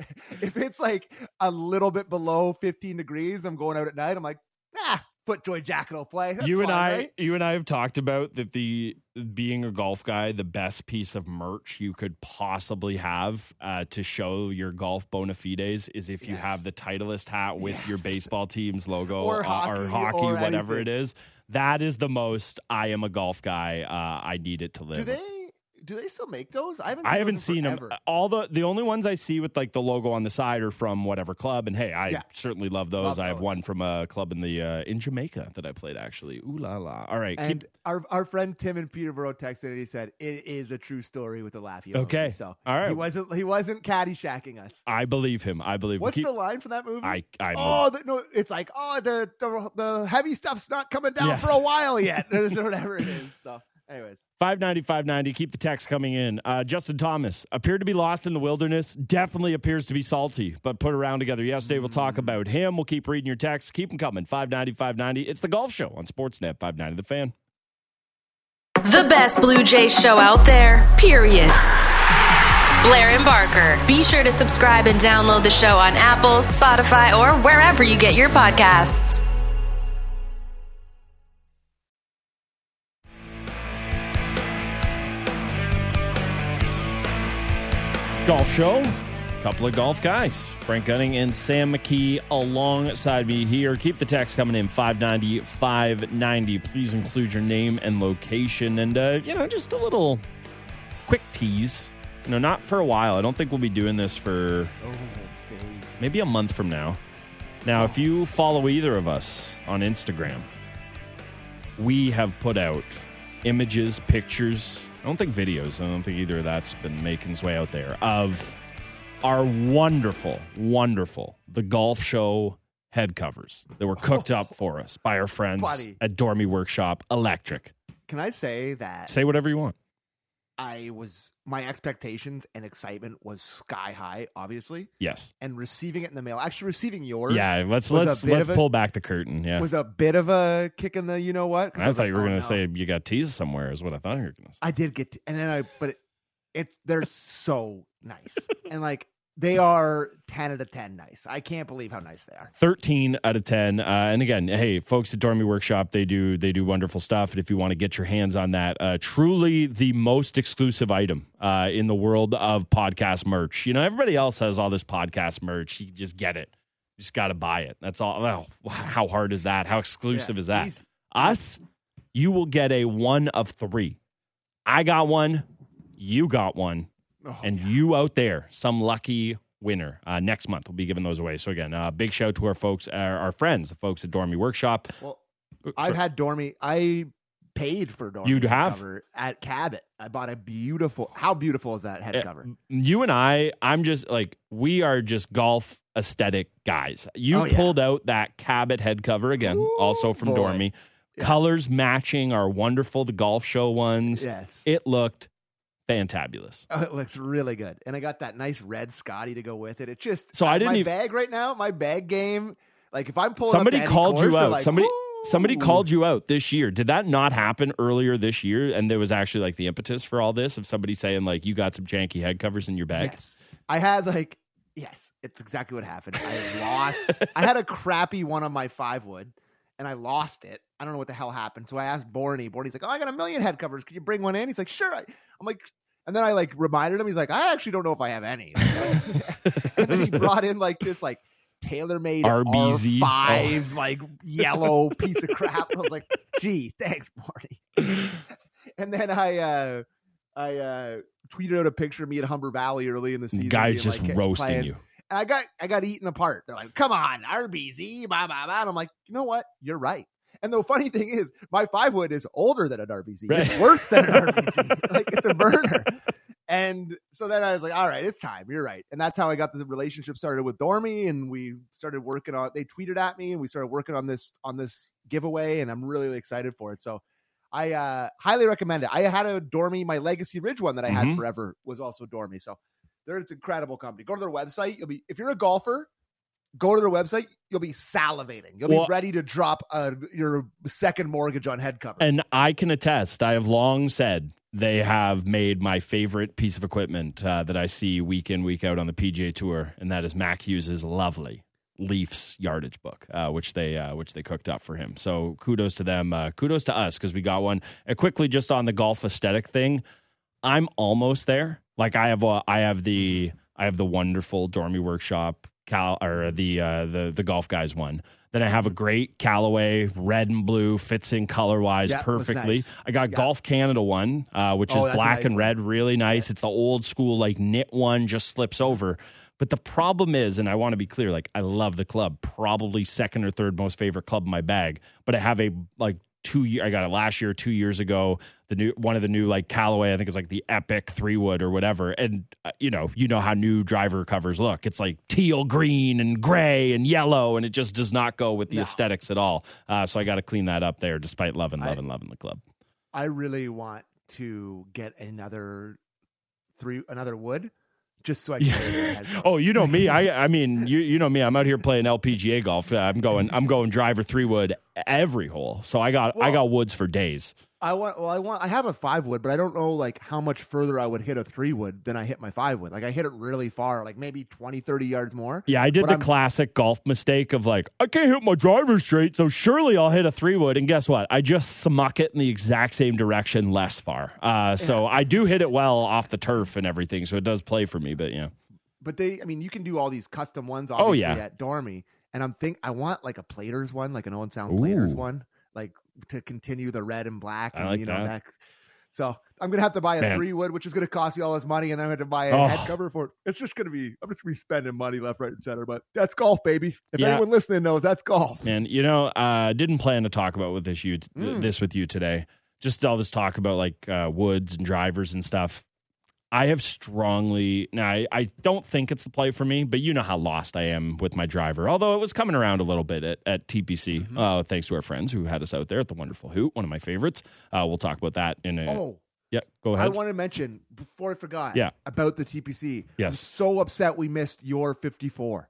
if it's like a little bit below fifteen degrees, I'm going out at night. I'm like, ah, FootJoy jacket will play. That's you and fine, I right? you and I have talked about that the being a golf guy, the best piece of merch you could possibly have uh, to show your golf bona fides is if you Yes. have the Titleist hat with your Yes. baseball team's logo Or uh, hockey, or hockey, or whatever anything. it is. That is the most I am a golf guy. Uh, I need it to live. Do they do they still make those? I haven't. Seen I haven't those in seen them. forever. All the the only ones I see with like the logo on the side are from whatever club. And hey, I Yeah. certainly love those. Love I have those. one from a club in the uh, in Jamaica that I played actually. Ooh la la! All right, And keep, our our friend Tim in Peterborough texted and he said it is a true story with the laugh emoji. Okay. So All right. he wasn't he wasn't caddyshacking us. I believe him. I believe. him. What's Keep, the line for that movie? I I oh the, no, it's like oh the, the the heavy stuff's not coming down Yes. for a while yet, or whatever it is. So, anyways, five ninety, five ninety. Keep the text coming in. Uh, Justin Thomas appeared to be lost in the wilderness. Definitely appears to be salty, but put around together yesterday. We'll talk about him. We'll keep reading your texts. Keep them coming. five ninety, five ninety. It's the Golf Show on Sportsnet five ninety. The Fan. The best Blue Jays show out there, period. Blair and Barker. Be sure to subscribe and download the show on Apple, Spotify, or wherever you get your podcasts. Golf Show. Couple of golf guys. Frank Gunning and Sam McKee alongside me here. Keep the text coming in, five ninety, five ninety. Please include your name and location. And, uh, you know, just a little quick tease. You know, not for a while. I don't think we'll be doing this for Oh, baby. maybe a month from now. Now, if you follow either of us on Instagram, we have put out images, pictures. I don't think videos. I don't think either of that's been making its way out there of our wonderful, wonderful The Golf Show head covers that were cooked up for us by our friends Buddy. at Dormy Workshop Electric. Can I say that Say whatever you want. I was my expectations and excitement was sky high, obviously, Yes. and receiving it in the mail, actually receiving yours, Yeah, let's was a let's bit let's of a- pull back the curtain. Yeah. was a bit of a kick in the you know what? 'Cause I was thought like, you were oh, going to no. say you got teased somewhere is what I thought you were going to say. I did get, to, and then I, but it, it's they're so nice, and like they are ten out of ten nice. I can't believe how nice they are. thirteen out of ten. Uh, and again, hey, folks at Dormy Workshop, they do they do wonderful stuff. And if you want to get your hands on that, uh, truly the most exclusive item uh, in the world of podcast merch. You know, everybody else has all this podcast merch. You just get it. You just got to buy it. That's all. Oh, how hard is that? How exclusive Yeah, is that? easy. Us, you will get a one of three. I got one. You got one. Oh, And you out there, some lucky winner. Uh, next month, we'll be giving those away. So again, uh, big shout out to our folks, our, our friends, the folks at Dormy Workshop. well, Oops, I've sorry. had Dormy. I paid for Dormy. You'd head have? cover at Cabot. I bought a beautiful. How beautiful is that head Uh, cover? You and I, I'm just like, we are just golf aesthetic guys. You Oh, yeah. pulled out that Cabot head cover again, Ooh, also from boy. Dormy. Yeah. Colors matching are wonderful, the golf show ones. Yes, It looked fantabulous. oh, it looks really good, and I got that nice red Scotty to go with it. It just So I uh, didn't my even- bag right now. My bag game, like if I'm pulling, Somebody up to any called course, you they're out. like, somebody "Woo!" somebody called you out this year. Did that not happen earlier this year? And there was actually like the impetus for all this of somebody saying like you got some janky head covers in your bag. Yes, I had like yes, it's exactly what happened. I lost. I had a crappy one on my five wood, and I lost it. I don't know what the hell happened. So I asked Borny. Borny's like, "Oh, I got a million head covers. Could you bring one in?" He's like, "Sure." I, I'm like, and then I like reminded him. He's like, "I actually don't know if I have any." And then he brought in like this like tailor-made R B Z. R five like yellow piece of crap. I was like, "Gee, thanks, Borny." And then I uh I uh tweeted out a picture of me at Humber Valley early in the season. Guys being, just like, roasting playing. you. And I got I got eaten apart. They're like, "Come on, R B Z, blah blah blah." And I'm like, you know what? You're right. And the funny thing is, my five wood is older than an R B Z. Right. It's worse than an R B Z. Like it's a burner. And so then I was like, all right, it's time. You're right. And that's how I got the relationship started with Dormy. And we started working on, they tweeted at me and we started working on this, on this giveaway. And I'm really, really excited for it. So I uh, highly recommend it. I had a Dormy, my Legacy Ridge one that I had Mhm. forever was also Dormy. So they're it's an incredible company. Go to their website. You'll be, if you're a golfer, go to their website. You'll be salivating. You'll Well- be ready to drop uh, your second mortgage on head covers. And I can attest, I have long said they have made my favorite piece of equipment uh, that I see week in, week out on the P G A Tour, and that is Mac Hughes' lovely Leafs yardage book, uh, which they uh, which they cooked up for him. So kudos to them. Uh, kudos to us because we got one. And quickly, just on the golf aesthetic thing, I'm almost there. Like I have, uh, I have the, I have the wonderful Dormy Workshop Cal or the uh, the the golf guys one. Then I have a great Callaway red and blue, fits in color wise Yeah, it was perfectly. nice. I got Yeah. Golf Canada one, uh, which Oh, is that's a black nice and one. red, really nice. It's the old school like knit one, just slips over. But the problem is, and I want to be clear, like I love the club, probably second or third most favorite club in my bag. But I have a like two year, I got it last year, two years ago. The new one of the new like Callaway, I think is like the Epic three wood or whatever. And uh, you know, you know how new driver covers look. It's like teal green and gray and yellow, and it just does not go with the No. aesthetics at all. Uh, so I got to clean that up there, despite loving, I- loving, loving the club. I really want to get another three, another wood, just so I can. get a head cover. Oh, you know me. I I mean, you you know me. I'm out here playing L P G A golf. Uh, I'm going I'm going driver three wood every hole. So I got I Well- got woods for days. I want. Well, I want. I have a five wood, but I don't know like how much further I would hit a three wood than I hit my five wood. Like I hit it really far, like maybe twenty, thirty yards more. Yeah, I did but the I'm, classic golf mistake of like, I can't hit my driver straight, so surely I'll hit a three wood. And guess what? I just smuck it in the exact same direction, less far. Uh, so Yeah. I do hit it well off the turf and everything, so it does play for me. But yeah, But they, I mean, you can do all these custom ones. Obviously Oh, yeah. at Dormy, and I'm think I want like a Platers one, like an Owen Sound Platers Ooh. one, like to continue the red and black. I And, like you know, that. So I'm gonna have to buy a Man. three wood, which is gonna cost you all this money, and then I have to buy a Oh. head cover for it. It's just gonna be, I'm just gonna be spending money left, right, and center. But that's golf, baby. If Yeah. anyone listening knows, that's golf. and you know, uh, didn't plan to talk about with this you Mm. this with you today. Just all this talk about like uh, woods and drivers and stuff. I have strongly now. I, I don't think it's the play for me, but you know how lost I am with my driver. Although it was coming around a little bit at, at T P C, Mhm. uh, thanks to our friends who had us out there at the Wonderful Hoot, one of my favorites. Uh, we'll talk about that in a. Oh, Yeah, go I ahead. want to mention before I forgot. Yeah. About the T P C. I'm Yes. so upset we missed your fifty-four.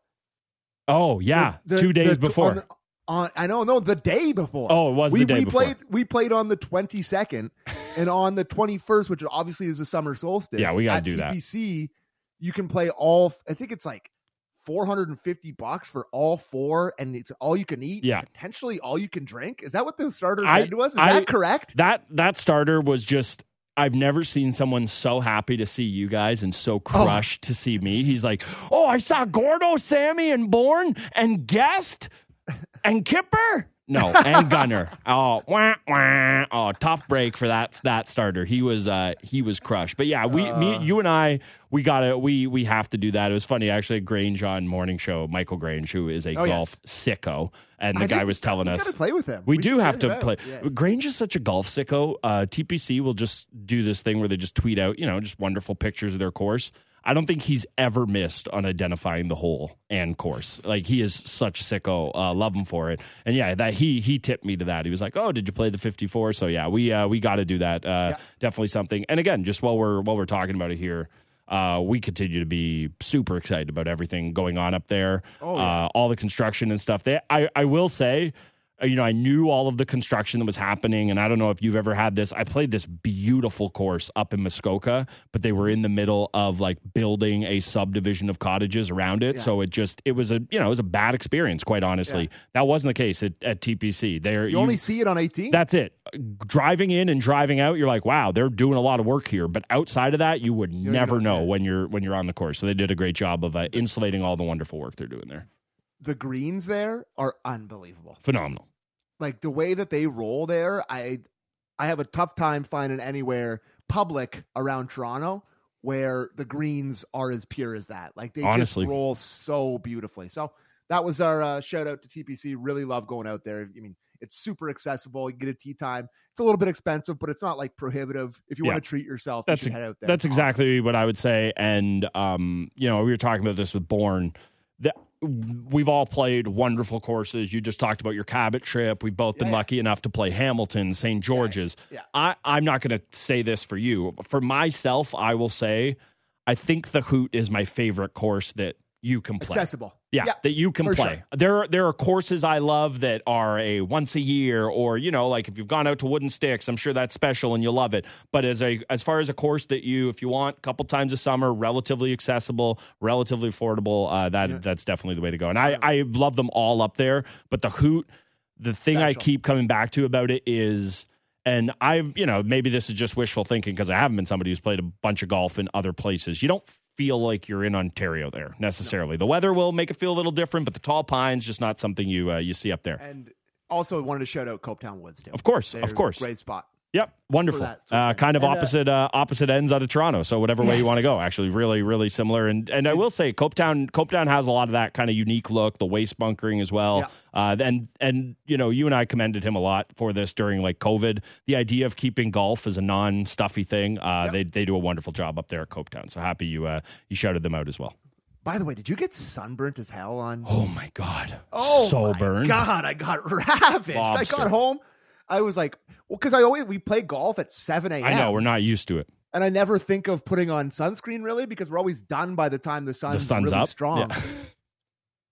Oh yeah, The- two days the- before. on the- on- I know, no, the day before. Oh, it was we, the day we before. played. We played on the twenty-second, and on the twenty-first, which obviously is the summer solstice. Yeah, we gotta at do that. T P C, you can play all. I think it's like four hundred fifty bucks for all four, and it's all you can eat. Yeah. potentially all you can drink. Is that what the starter I- said to us? Is I- that correct? That that starter was just. I've never seen someone so happy to see you guys and so crushed to see me. He's like, "Oh, I saw Gordo, Sammy, and Bourne, and Guest, and Kipper." No, and Gunner. Oh, wah, wah. Oh, tough break for that that starter. He was uh he was crushed. But yeah, we Uh. me you and I we gotta we we have to do that. It was funny actually. Grange on morning show, Michael Grange, who is a Oh, golf sicko, and the I guy did- was telling we us gotta play with him. we, do should have get him to out. play. Yeah. Grange is such a golf sicko. Uh, T P C will just do this thing where they just tweet out, you know, just wonderful pictures of their course. I don't think he's ever missed on identifying the hole and course. Like he is such a sicko. Uh, love him for it. And yeah, that he he tipped me to that. He was like, "Oh, did you play the fifty-four?" So yeah, we uh, we got to do that. Uh, Yeah. Definitely something. And again, just while we're while we're talking about it here. Uh, we continue to be super excited about everything going on up there. Oh, yeah. uh, all the construction and stuff. They, I, I will say, uh, you know, I knew all of the construction that was happening, and I don't know if you've ever had this. I played this beautiful course up in Muskoka, but they were in the middle of like building a subdivision of cottages around it. Yeah. So it just, it was a, you know, it was a bad experience, quite honestly. Yeah. That wasn't the case at, at T P C. They're You only see it on eighteen. that's it. Driving in and driving out, you're like, wow, they're doing a lot of work here. But outside of that, you would don't never know, know yeah. when you're when you're on the course. So they did a great job of uh, insulating all the wonderful work they're doing there. The greens there are unbelievable. Phenomenal. Like the way that they roll there, I I have a tough time finding anywhere public around Toronto where the greens are as pure as that. Like they Honestly. just roll so beautifully. So that was our uh, shout out to T P C. Really love going out there. I mean, it's super accessible. You get a tee time. It's a little bit expensive, but it's not like prohibitive. If you Yeah. want to treat yourself, That's you should a- head out there. That's It's awesome. exactly what I would say. And um, you know, we were talking about this with Bourne. That we've all played wonderful courses. You just talked about your Cabot trip. We've both been Yeah, yeah. lucky enough to play Hamilton, Saint George's. yeah. I, I'm not going to say this for you. For myself, I will say I think the Hoot is my favorite course that you can play. accessible. Yeah, that you can for play. sure. There, there are courses I love that are a once a year, or you know, like if you've gone out to Wooden Sticks, I'm sure that's special and you'll love it. But as a as far as a course that you, if you want, a couple times a summer, relatively accessible, relatively affordable, uh, that Yeah. that's definitely the way to go. And I, I love them all up there. But the Hoot, the thing I Special. keep coming back to about it is. And I've, you know, maybe this is just wishful thinking because I haven't been somebody who's played a bunch of golf in other places. You don't feel like you're in Ontario there necessarily. The weather will make it feel a little different, but the tall pines just not something you uh, you see up there. And also wanted to shout out Copetown Woods too. Of course, They're of course. Great spot. Yep, wonderful. that sort of Uh, thing. kind of And, uh, opposite uh, opposite ends out of Toronto. So whatever way you Yes. want to go, actually, really, really similar. And and I will say, Copetown Copetown has a lot of that kind of unique look, the waist bunkering as well. Yeah. Uh, and and you know, you and I commended him a lot for this during like COVID. The idea of keeping golf as a non-stuffy thing. Uh, Yep. They they do a wonderful job up there at Copetown. So happy you uh, you shouted them out as well. By the way, did you get sunburnt as hell on? Oh my god! Oh so my burned. God, I got ravaged. Lobster. I got home. I was like, well, because I always we play golf at seven a.m. I know we're not used to it. and I never think of putting on sunscreen really because we're always done by the time the sun's, The sun's really up. strong. Yeah.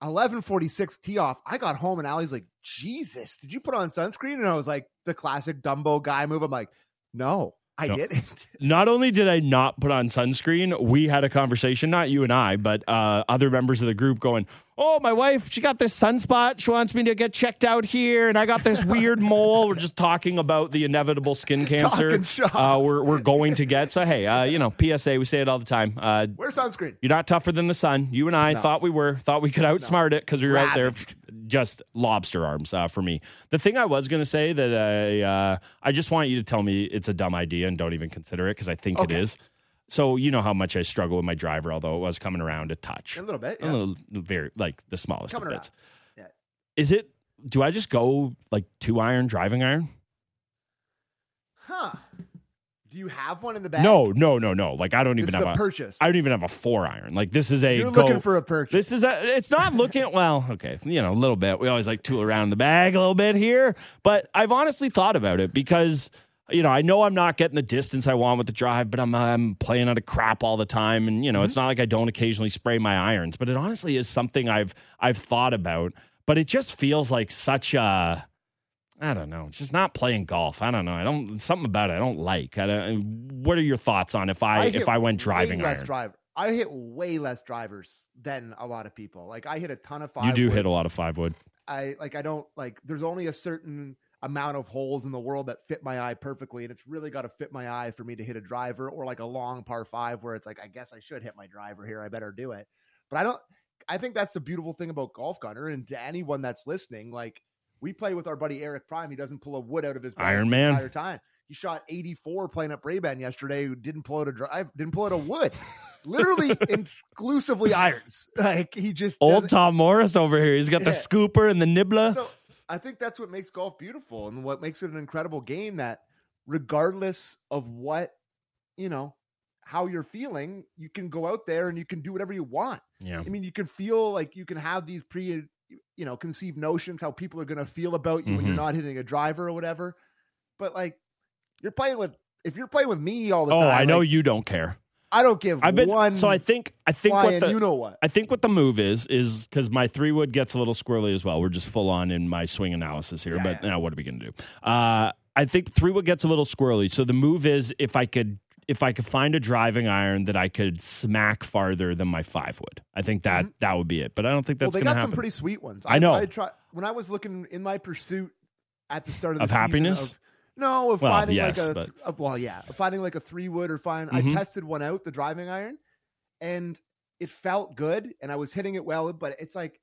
eleven forty-six tee off. I got home and Allie's like, Jesus, did you put on sunscreen? And I was like, the classic Dumbo guy move. I'm like, no, I No. didn't. Not only did I not put on sunscreen, we had a conversation, not you and I, but uh, other members of the group going, oh, my wife, she got this sunspot. She wants me to get checked out here. And I got this weird mole. We're just talking about the inevitable skin cancer Talking shop. uh, we're, we're going to get. So, hey, uh, you know, P S A, we say it all the time. Uh, Wear sunscreen. You're not tougher than the sun. You and I No. thought we were, thought we could outsmart it because we were out there Ravaged. just lobster arms uh, for me. The thing I was going to say that I, uh, I just want you to tell me it's a dumb idea and don't even consider it because I think Okay. it is. So you know how much I struggle with my driver, although it was coming around a touch. A little bit. A Yeah. little, very, like the smallest Coming of bits. around. Yeah. Is it, do I just go like two iron driving iron? Huh. Do you have one in the bag? No, no, no, no. Like I don't This even is have a a, purchase. I don't even have a four iron. Like this is a You're go, looking for a purchase. This is a, it's not looking, well, okay, you know, a little bit. We always like tool around the bag a little bit here, but I've honestly thought about it because, you know, I know I'm not getting the distance I want with the drive, but I'm, I'm playing out of crap all the time. And, you know, Mm-hmm. it's not like I don't occasionally spray my irons, but it honestly is something I've, I've thought about, but it just feels like such a, I don't know. It's just not playing golf. I don't know. I don't, something about it I don't like. I don't, what are your thoughts on if I, hit if I went way driving less iron? drive. I hit way less drivers than a lot of people. Like I hit a ton of five. You do hit a woods. lot of five wood. I like I don't like there's only a certain amount of holes in the world that fit my eye perfectly, and it's really got to fit my eye for me to hit a driver or like a long par five where it's like I guess I should hit my driver here. I better do it. But I don't I think that's the beautiful thing about Golf Gunner, and to anyone that's listening, like we play with our buddy Eric Prime. He doesn't pull a wood out of his bag Iron the Man. entire time. He shot eighty-four playing at Braeban yesterday. Who didn't pull out a drive, didn't pull out a wood. Literally exclusively irons. Like he just Old doesn't- Tom Morris over here. He's got the Yeah. scooper and the nibbler. So I think that's what makes golf beautiful and what makes it an incredible game, that regardless of what, you know, how you're feeling, you can go out there and you can do whatever you want. yeah. I mean, you can feel like you can have these pre, you know, conceived notions how people are going to feel about you when you're Mhm. not hitting a driver or whatever. But like you're playing with, if you're playing with me all the Oh, time, I know like, you don't care. I don't give I've been one so I think I think flying, what the you know what. I think what the move is is because my three wood gets a little squirrely as well. We're just full on in my swing analysis here, Yeah, but yeah. now what are we going to do? Uh, I think three wood gets a little squirrely. So the move is if I could if I could find a driving iron that I could smack farther than my five wood. I think that Mhm. that would be it. But I don't think Well, that's they going to got happen. some pretty sweet ones. I know. I try when I was looking in my pursuit at the start of the Of season happiness? Of, no, of Well, finding yes, like a but- of, well, yeah, of finding like a three wood or find. Mhm. I tested one out, the driving iron, and it felt good, and I was hitting it well. But it's like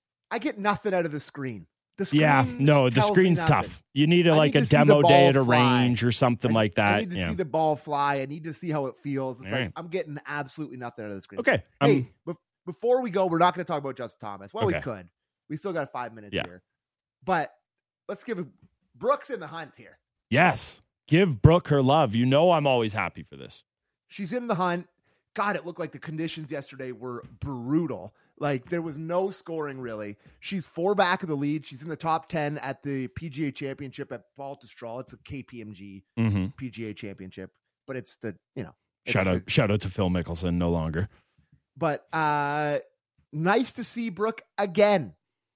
I get nothing out of the screen. The screen yeah, no, the tells me screen's nothing. tough. You need a, I like need a to see the demo day ball at a fly. range or something I, like that. I need to yeah. see the ball fly. I need to see how it feels. It's All like right. I'm getting absolutely nothing out of the screen. Okay. Hey, um, bef- before we go, we're not going to talk about Justin Thomas. Well, we Okay. could. We still got five minutes Yeah. here. But let's give a, Brooks in the hunt here. yes. Give Brooke her love. You know I'm always happy for this. She's in the hunt. God, it looked like the conditions yesterday were brutal. Like there was no scoring really. She's four back of the lead. She's in the top ten at the P G A Championship at Baltusrol. It's a K P M G Mm-hmm. P G A Championship, but it's the, you know, it's Shout the- out, shout out to Phil Mickelson. No longer. But uh nice to see Brooke again.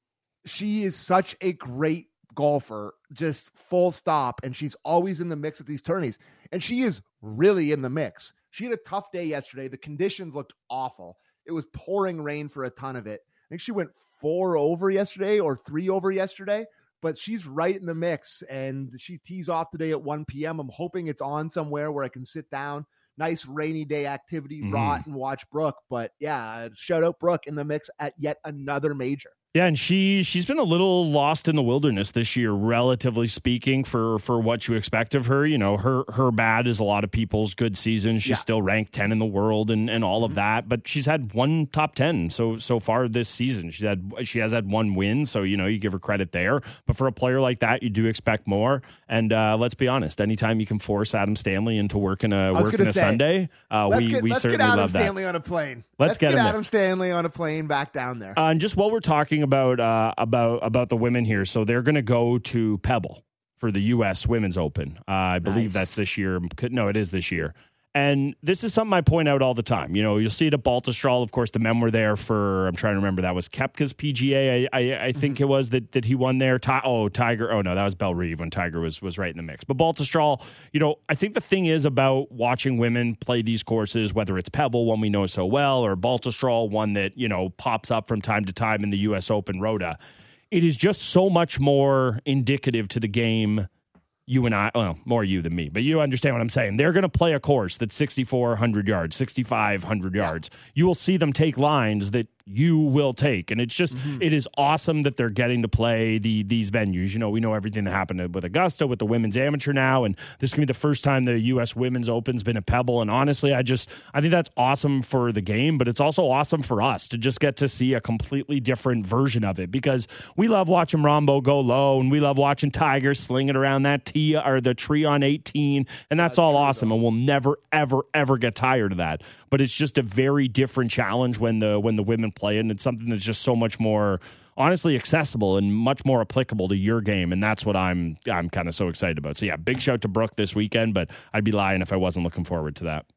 She is such a great golfer, just full stop. And she's always in the mix at these tourneys. And she is really in the mix. She had a tough day yesterday. The conditions looked awful. It was pouring rain for a ton of it. I think she went four over yesterday or three over yesterday, but she's right in the mix. And she tees off today at one p.m. I'm hoping it's on somewhere where I can sit down. Nice rainy day activity, Mhm. rot, and watch Brooke. But yeah, shout out Brooke in the mix at yet another major. Yeah, and she she's been a little lost in the wilderness this year, relatively speaking, for for what you expect of her. You know, her her bad is a lot of people's good season. She's Yeah. still ranked ten in the world and, and all of that, but she's had one top ten so so far this season. She's had she has had one win, so you know you give her credit there. But for a player like that, you do expect more. And uh, let's be honest, anytime you can force Adam Stanley into working a was working gonna a say, Sunday, uh, let's we get, we let's certainly get Adam love that. Stanley on a plane. Let's get get, him Adam Stanley on a plane back down there. Uh, and just while we're talking about uh, about about the women here, so they're going to go to Pebble for the U S Women's Open. Uh, I believe Nice. that's this year. No, it is this year. And this is something I point out all the time. You know, you'll see it at Baltusrol. Of course, the men were there for, I'm trying to remember, that was Koepka's P G A, I, I, I think mm-hmm. it was, that, that he won there. Ti- oh, Tiger. Oh, no, that was Bellerive when Tiger was, was right in the mix. But Baltusrol, you know, I think the thing is about watching women play these courses, whether it's Pebble, one we know so well, or Baltusrol, one that, you know, pops up from time to time in the U S Open Rota, it is just so much more indicative to the game. You and I, well, more you than me, but you understand what I'm saying. They're going to play a course that's sixty-four hundred yards, sixty-five hundred yards. Yeah. You will see them take lines that you will take. And it's just, mm-hmm. it is awesome that they're getting to play the these venues. You know, we know everything that happened with Augusta, with the women's amateur now, and this is going to be the first time the U S Women's Open's been a Pebble. And honestly, I just, I think that's awesome for the game, but it's also awesome for us to just get to see a completely different version of it, because we love watching Rombo go low, and we love watching Tiger sling it around that tee or the tree on eighteen, and that's, that's all awesome, though. And we'll never, ever, ever get tired of that. But it's just a very different challenge when the when the women play it, and it's something that's just so much more, honestly, accessible and much more applicable to your game, and that's what I'm I'm kind of so excited about. So yeah, big shout to Brooke this weekend, but I'd be lying if I wasn't looking forward to that.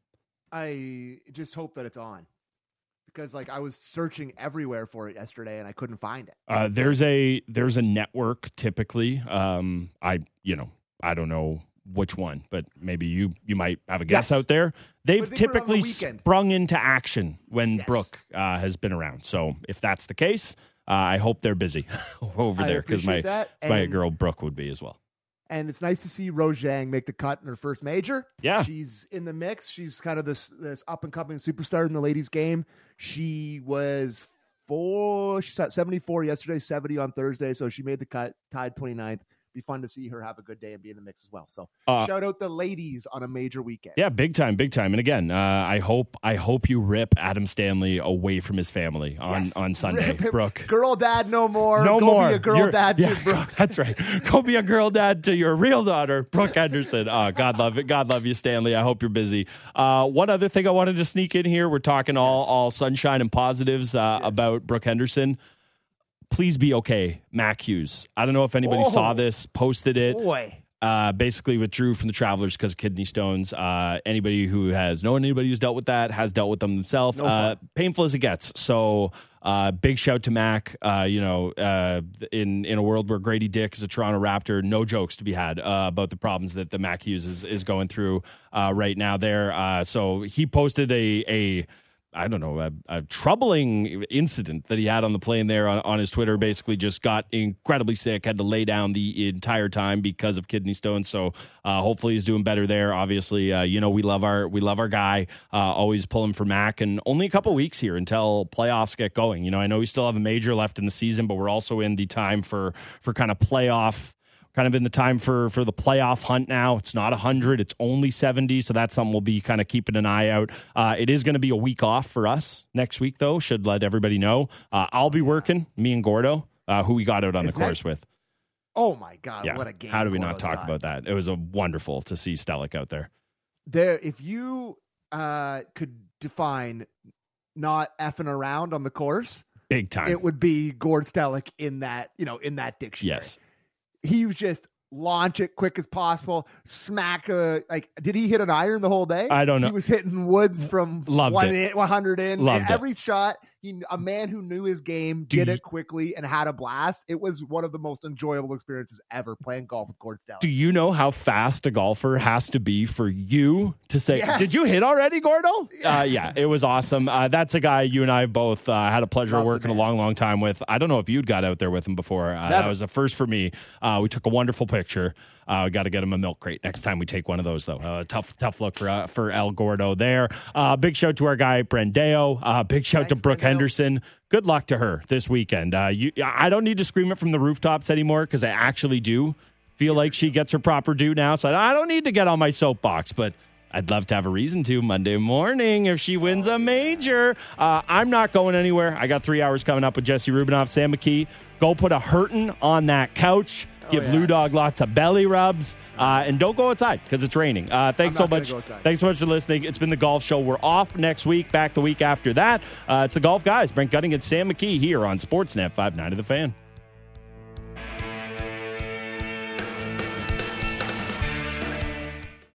I just hope that it's on, because like I was searching everywhere for it yesterday and I couldn't find it. Uh, there's a there's a network typically. Um, I you know I don't know which one, but maybe you you might have a guess yes. out there. They've typically the sprung into action when yes. Brooke uh, has been around. So if that's the case, uh, I hope they're busy over I there, because my, and, my girl Brooke would be as well. And it's nice to see Rose Zhang make the cut in her first major. Yeah. She's in the mix. She's kind of this this up-and-coming superstar in the ladies' game. She was four, she's at seventy-four yesterday, seventy on Thursday, so she made the cut, tied twenty-ninth. Be fun to see her have a good day and be in the mix as well. So uh, shout out the ladies on a major weekend. Yeah, big time, big time. And again, uh, I hope I hope you rip Adam Stanley away from his family on, yes. on Sunday, rip, Brooke. Girl dad no more. No Go more. be a girl You're, dad yeah, to Brooke. That's right. Go be a girl dad to your real daughter, Brooke Henderson. Oh, God love it. God love you, Stanley. I hope you're busy. Uh, one other thing I wanted to sneak in here. We're talking all, yes. all sunshine and positives uh, yes. about Brooke Henderson. Please be okay, Mac Hughes. I don't know if anybody oh, saw this, posted it. Boy. Uh, basically withdrew from the Travelers because of kidney stones. Uh, anybody who has known anybody who's dealt with that has dealt with them themselves. No uh, painful as it gets. So uh, big shout to Mac. Uh, you know, uh, in in a world where Grady Dick is a Toronto Raptor, no jokes to be had uh, about the problems that the Mac Hughes is, is going through uh, right now there. Uh, so he posted a a. I don't know, a, a troubling incident that he had on the plane there on, on his Twitter. Basically just got incredibly sick, had to lay down the entire time because of kidney stones. So uh, hopefully he's doing better there. Obviously, uh, you know, we love our we love our guy, uh, always pulling for Mac. And only a couple weeks here until playoffs get going. You know, I know we still have a major left in the season, but we're also in the time for, for kind of playoff Kind of in the time for, for the playoff hunt now. It's not one hundred. It's only seventy, so that's something we'll be kind of keeping an eye out. Uh, it is going to be a week off for us next week, though. Should let everybody know. Uh, I'll be working, me and Gordo, uh, who we got out on Isn't the course that, with. Oh, my God, yeah. what a game. How do we not Gordo's talk got. about that? It was a wonderful to see Stellick out there. There, if you uh, could define not effing around on the course, big time, it would be Gord Stellick in that, you know, in that dictionary. Yes. He was just launch it quick as possible, smack a, like, did he hit an iron the whole day? I don't know. He was hitting woods from Loved one, it. in, one hundred in. Loved every it. shot, he, a man who knew his game, Do did you, it quickly and had a blast. It was one of the most enjoyable experiences ever playing golf with Gord Stellick. Do you know how fast a golfer has to be for you to say, yes. did you hit already, Gordo? Yeah, uh, yeah it was awesome. Uh, that's a guy you and I both uh, had a pleasure of working a long, long time with. I don't know if you'd got out there with him before. Uh, that was a first for me. Uh, we took a wonderful picture. Uh, we got to get him a milk crate next time we take one of those, though. Uh, tough, tough look for uh, for El Gordo there. Uh, big shout to our guy Brandeo. Uh, big shout Thanks, to Brooke Brandeo. Henderson. Good luck to her this weekend. Uh, you, I don't need to scream it from the rooftops anymore because I actually do feel like she gets her proper due now. So I don't need to get on my soapbox, but I'd love to have a reason to Monday morning if she wins a major. Uh, I'm not going anywhere. I got three hours coming up with Jesse Rubinoff, Sam McKee. Go put a hurtin' on that couch. Give oh, yes. Lou Dog lots of belly rubs. Uh, and don't go outside because it's raining. Uh, thanks so much. Thanks so much for listening. It's been the Golf Show. We're off next week, back the week after that. Uh, it's the Golf Guys. Brent Gutting and Sam McKee here on Sportsnet five ninety The Fan.